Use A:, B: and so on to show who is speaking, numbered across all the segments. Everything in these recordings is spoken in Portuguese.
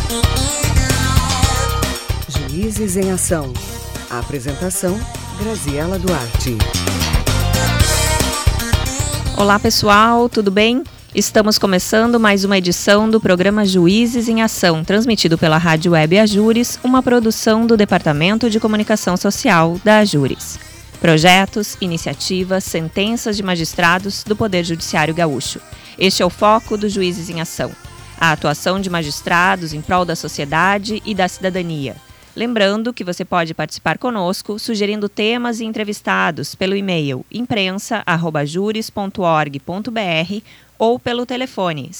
A: Juízes em Ação. A apresentação, Graziela Duarte.
B: Olá pessoal, tudo bem? Estamos começando mais uma edição do programa Juízes em Ação, transmitido pela Rádio Web Ajures, uma produção do Departamento de Comunicação Social da Ajures. Projetos, iniciativas, sentenças de magistrados do Poder Judiciário Gaúcho. Este é o foco do Juízes em Ação. A atuação de magistrados em prol da sociedade e da cidadania. Lembrando que você pode participar conosco sugerindo temas e entrevistados pelo e-mail imprensa@jures.org.br ou pelo telefone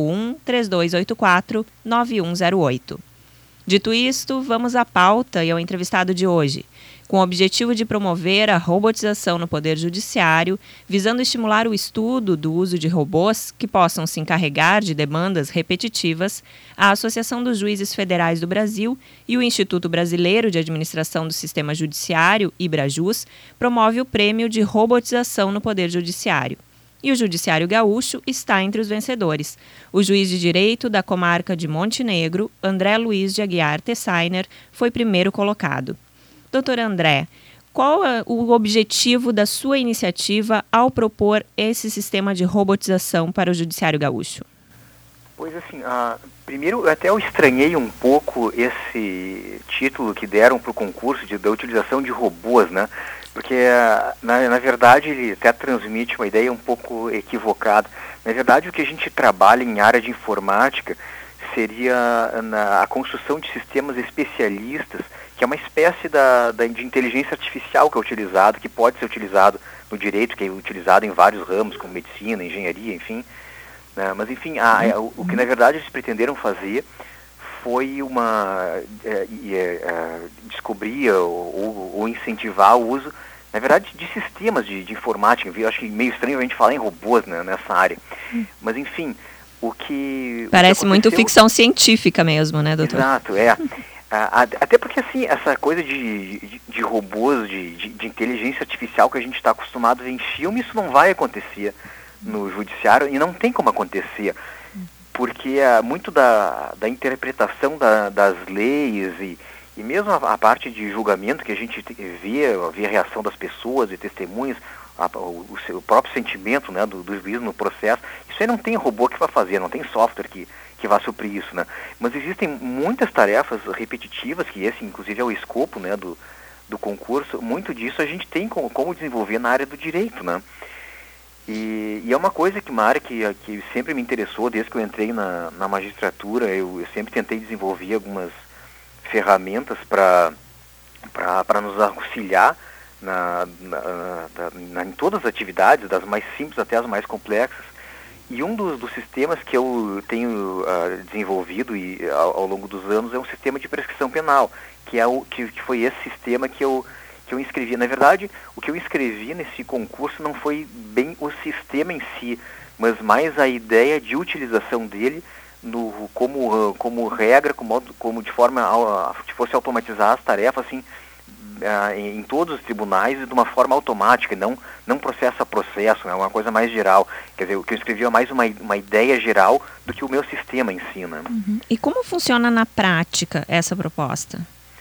B: 51-3284-9108. Dito isto, vamos à pauta e ao entrevistado de hoje. Com o objetivo de promover a robotização no Poder Judiciário, visando estimular o estudo do uso de robôs que possam se encarregar de demandas repetitivas, a Associação dos Juízes Federais do Brasil e o Instituto Brasileiro de Administração do Sistema Judiciário, IBRAJUS, promove o Prêmio de Robotização no Poder Judiciário. E o Judiciário Gaúcho está entre os vencedores. O juiz de direito da comarca de Montenegro, André Luiz de Aguiar Tessainer, foi primeiro colocado. Doutor André, qual é o objetivo da sua iniciativa ao propor esse sistema de robotização para o Judiciário Gaúcho?
C: Pois assim, primeiro até eu estranhei um pouco esse título que deram para o concurso da utilização de robôs, né? Porque, na verdade, ele até transmite uma ideia um pouco equivocada. Na verdade, o que a gente trabalha em área de informática seria a construção de sistemas especialistas, que é uma espécie de inteligência artificial que é utilizado, que pode ser utilizado no direito, que é utilizado em vários ramos, como medicina, engenharia, enfim. Mas, enfim, o que, na verdade, eles pretenderam fazer foi descobrir ou incentivar o uso, na verdade, de sistemas de informática. Eu acho que meio estranho a gente falar em robôs, né, nessa área. Mas, enfim,
B: Parece muito ficção científica mesmo, né, doutor?
C: Exato, até porque, assim, essa coisa de robôs, de inteligência artificial que a gente está acostumado a ver em filme, isso não vai acontecer no judiciário e não tem como acontecer. Porque muito da interpretação das leis e mesmo a parte de julgamento que a gente vê a reação das pessoas e testemunhas, o próprio sentimento, né, do juiz no processo, isso aí não tem robô que vai fazer, não tem software que vai suprir isso, né? Mas existem muitas tarefas repetitivas, que esse inclusive é o escopo, né, do concurso. Muito disso a gente tem como desenvolver na área do direito, né? E é uma coisa uma área que sempre me interessou desde que eu entrei na magistratura. Eu sempre tentei desenvolver algumas ferramentas para nos auxiliar em todas as atividades, das mais simples até as mais complexas. E um dos sistemas que eu tenho desenvolvido ao longo dos anos é um sistema de prescrição penal, que foi esse sistema que eu inscrevi. Na verdade, o que eu inscrevi nesse concurso não foi bem o sistema em si, mas mais a ideia de utilização dele como regra, como de forma que fosse automatizar as tarefas, assim, em todos os tribunais e de uma forma automática, não processo a processo, né, uma coisa mais geral. Quer dizer, o que eu escrevi é mais uma ideia geral do que o meu sistema ensina.
B: Uhum. E como funciona na prática essa proposta?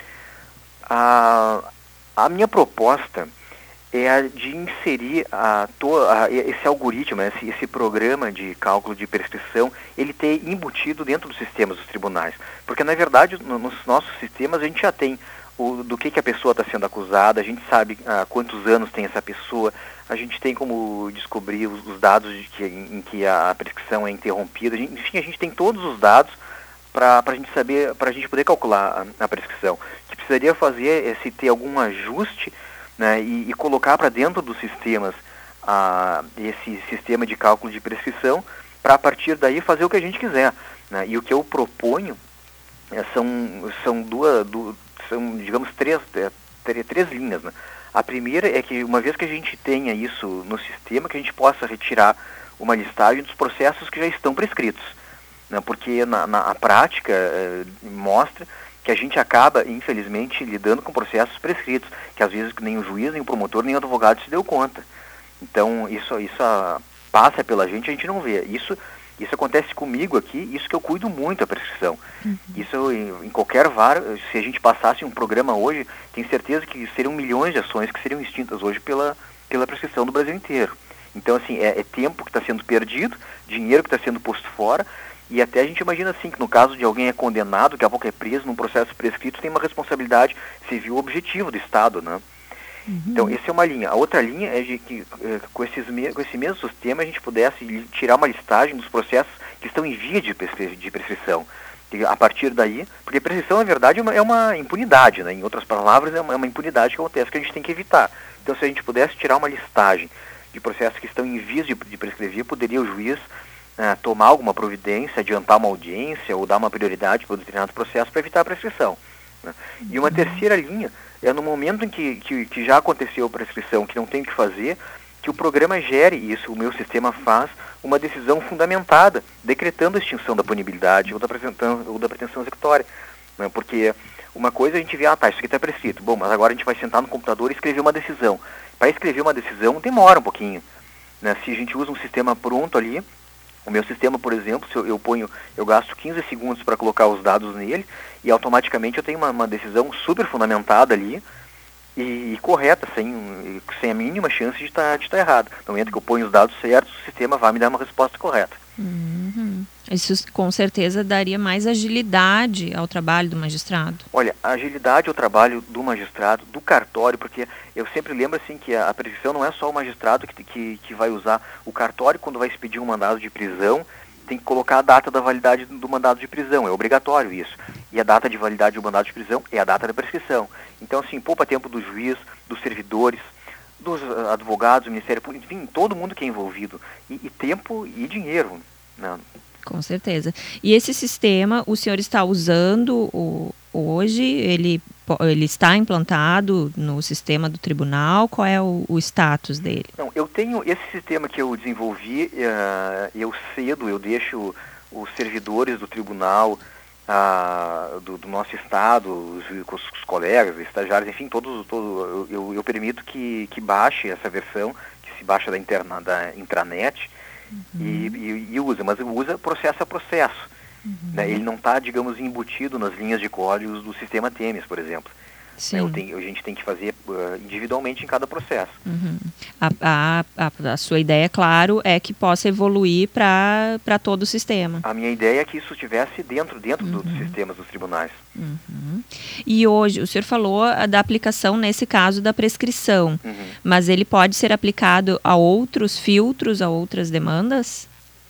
C: A minha proposta é a de inserir esse algoritmo, esse programa de cálculo de prescrição, ele ter embutido dentro dos sistemas dos tribunais. Porque, na verdade, nos nossos sistemas a gente já tem do que a pessoa está sendo acusada, a gente sabe quantos anos tem essa pessoa, a gente tem como descobrir os dados em que a prescrição é interrompida, enfim, a gente tem todos os dados para a gente saber, para a gente poder calcular a prescrição. O que precisaria fazer é se ter algum ajuste, né, e colocar para dentro dos sistemas esse sistema de cálculo de prescrição, para a partir daí fazer o que a gente quiser, né? E o que eu proponho são digamos, três linhas, né? A primeira é que, uma vez que a gente tenha isso no sistema, que a gente possa retirar uma listagem dos processos que já estão prescritos, né? Porque na prática mostra que a gente acaba, infelizmente, lidando com processos prescritos, que às vezes nem o juiz, nem o promotor, nem o advogado se deu conta. Então, isso passa pela gente, a gente não vê. Isso Isso acontece comigo aqui, isso que eu cuido muito a prescrição. Isso em qualquer VAR, se a gente passasse um programa hoje, tenho certeza que seriam milhões de ações que seriam extintas hoje pela prescrição do Brasil inteiro. Então, assim, é tempo que está sendo perdido, dinheiro que está sendo posto fora, e até a gente imagina assim, que no caso de alguém é condenado, daqui a pouco é preso num processo prescrito, tem uma responsabilidade civil objetiva do Estado, né? Então, essa é uma linha. A outra linha é de que com esse mesmo sistema a gente pudesse tirar uma listagem dos processos que estão em via de prescrição. E a partir daí, porque prescrição, na verdade, é uma impunidade, né? Em outras palavras, é uma impunidade que acontece, que a gente tem que evitar. Então, se a gente pudesse tirar uma listagem de processos que estão em vias de prescrever, poderia o juiz tomar alguma providência, adiantar uma audiência ou dar uma prioridade para um determinado processo para evitar a prescrição, né? E uma terceira linha é no momento em que já aconteceu a prescrição, que não tem o que fazer, que o programa gere isso, o meu sistema faz uma decisão fundamentada, decretando a extinção da punibilidade ou da pretensão executória, né? Porque uma coisa a gente vê, isso aqui está prescrito, bom, mas agora a gente vai sentar no computador e escrever uma decisão. Para escrever uma decisão demora um pouquinho, né? Se a gente usa um sistema pronto ali, o meu sistema, por exemplo, se eu gasto 15 segundos para colocar os dados nele e automaticamente eu tenho uma decisão super fundamentada ali e correta, sem a mínima chance de estar errado. No momento que eu ponho os dados certos, o sistema vai me dar uma resposta correta.
B: Isso com certeza daria mais agilidade ao trabalho do magistrado.
C: Olha, a agilidade ao trabalho do magistrado, do cartório, porque eu sempre lembro assim que a prescrição não é só o magistrado que vai usar. O cartório, quando vai expedir um mandado de prisão, tem que colocar a data da validade do mandado de prisão, é obrigatório isso. E a data de validade do mandado de prisão é a data da prescrição. Então, assim, poupa tempo do juiz, dos servidores, dos advogados, do Ministério Público, enfim, todo mundo que é envolvido. E tempo e dinheiro, né?
B: Com certeza. E esse sistema, o senhor está usando hoje? Ele está implantado no sistema do tribunal? Qual é o status dele?
C: Não, eu tenho esse sistema que eu desenvolvi, eu deixo os servidores do tribunal, do nosso estado, os colegas, estagiários, enfim, eu permito que baixe essa versão, que se baixa da intranet, e usa, mas usa processo a processo. Né? Ele não está, digamos, embutido nas linhas de códigos do sistema Temis, por exemplo. Sim. A gente tem que fazer individualmente em cada processo.
B: A sua ideia, claro, é que possa evoluir para todo o sistema.
C: A minha ideia é que isso estivesse dentro dos sistemas dos tribunais.
B: E hoje, o senhor falou da aplicação, nesse caso, da prescrição, mas ele pode ser aplicado a outros filtros, a outras demandas?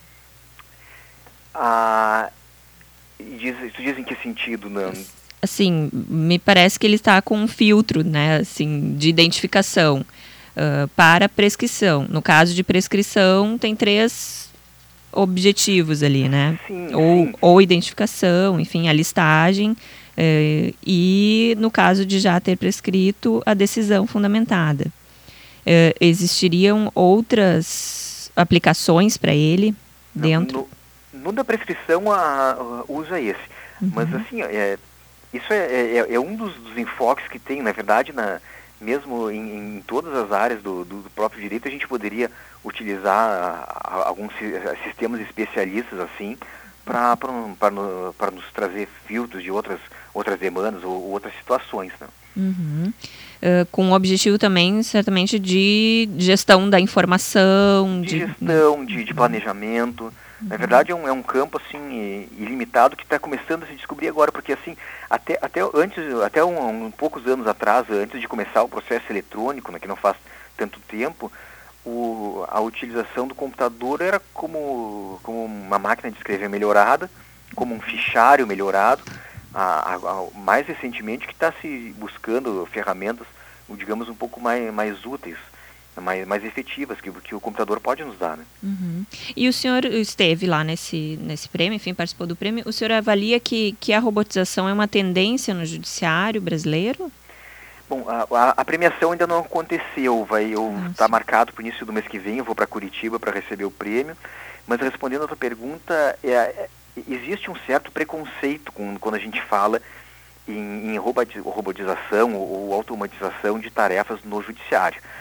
C: Tu diz em que sentido, não?
B: Assim, me parece que ele está com um filtro, né, assim, de identificação para prescrição. No caso de prescrição, tem 3 objetivos ali, né?
C: Sim.
B: Ou identificação, enfim, a listagem, e no caso de já ter prescrito, a decisão fundamentada. Existiriam outras aplicações para ele dentro?
C: No da prescrição, usa esse. Mas, assim, isso é um dos enfoques que tem, na verdade, mesmo em todas as áreas do próprio direito, a gente poderia utilizar alguns sistemas especialistas assim para nos trazer filtros de outras demandas ou outras situações, né?
B: Com o objetivo também, certamente, de gestão da informação.
C: De planejamento. Na verdade, é um campo assim ilimitado que está começando a se descobrir agora, porque assim, até poucos anos atrás, antes de começar o processo eletrônico, né, que não faz tanto tempo, a utilização do computador era como uma máquina de escrever melhorada, como um fichário melhorado. Mais recentemente que está se buscando ferramentas, digamos, um pouco mais úteis, mais efetivas que o computador pode nos dar, né?
B: E o senhor esteve lá nesse prêmio, enfim, participou do prêmio. O senhor avalia que a robotização é uma tendência no judiciário brasileiro?
C: Bom, a premiação ainda não aconteceu, está marcado para o início do mês que vem. Eu vou para Curitiba para receber o prêmio, mas respondendo a tua pergunta, existe um certo preconceito quando a gente fala em robotização ou automatização de tarefas no judiciário.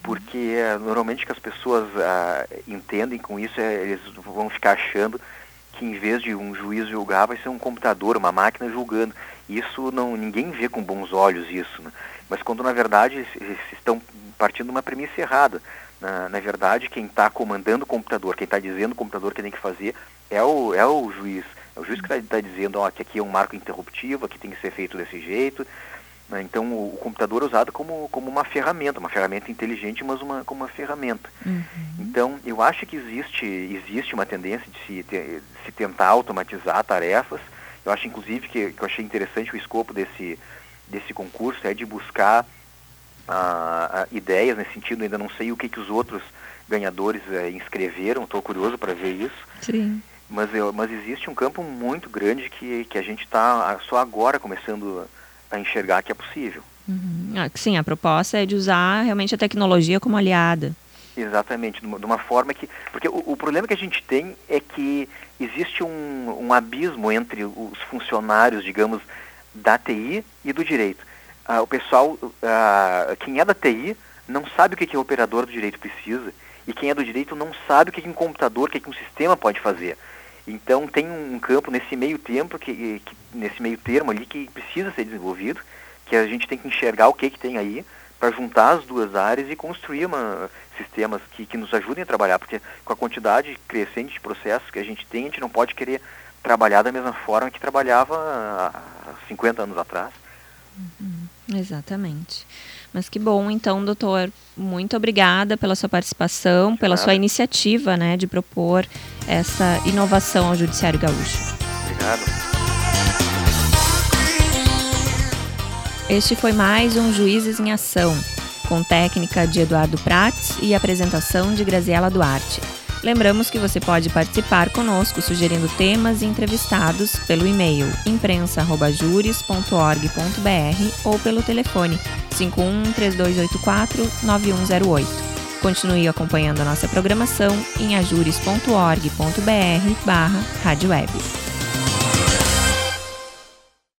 C: porque normalmente que as pessoas entendem com isso, eles vão ficar achando que em vez de um juiz julgar, vai ser um computador, uma máquina julgando. Isso ninguém vê com bons olhos isso, né? Mas quando na verdade eles estão partindo de uma premissa errada. Na verdade, quem está comandando o computador, quem está dizendo o computador que tem que fazer é o juiz. É o juiz que está dizendo que aqui é um marco interruptivo, aqui tem que ser feito desse jeito. Então o computador é usado como uma ferramenta inteligente, mas como uma ferramenta. Então eu acho que existe uma tendência de se tentar automatizar tarefas. Eu acho inclusive que eu achei interessante o escopo desse concurso, de buscar ideias nesse sentido. Ainda não sei o que os outros ganhadores inscreveram, estou curioso para ver isso.
B: Sim.
C: Mas existe um campo muito grande que a gente está só agora começando a enxergar que é possível.
B: Sim, a proposta é de usar realmente a tecnologia como aliada.
C: Exatamente, de uma forma que... Porque o problema que a gente tem é que existe um abismo entre os funcionários, digamos, da TI e do direito. O pessoal, quem é da TI não sabe o que o operador do direito precisa, e quem é do direito não sabe o que um computador, o que um sistema pode fazer. Então tem um campo nesse meio termo ali que precisa ser desenvolvido, que a gente tem que enxergar o que tem aí para juntar as duas áreas e construir sistemas que nos ajudem a trabalhar, porque com a quantidade crescente de processos que a gente tem, a gente não pode querer trabalhar da mesma forma que trabalhava há 50 anos atrás.
B: Exatamente. Mas que bom, então, doutor, muito obrigada pela sua participação, pela sua iniciativa, né, de propor essa inovação ao Judiciário Gaúcho.
C: Obrigado.
B: Este foi mais um Juízes em Ação, com técnica de Eduardo Prats e apresentação de Graziela Duarte. Lembramos que você pode participar conosco sugerindo temas e entrevistados pelo e-mail imprensa@jures.org.br ou pelo telefone 51-3284-9108. Continue acompanhando a nossa programação em ajures.org.br/rádio web.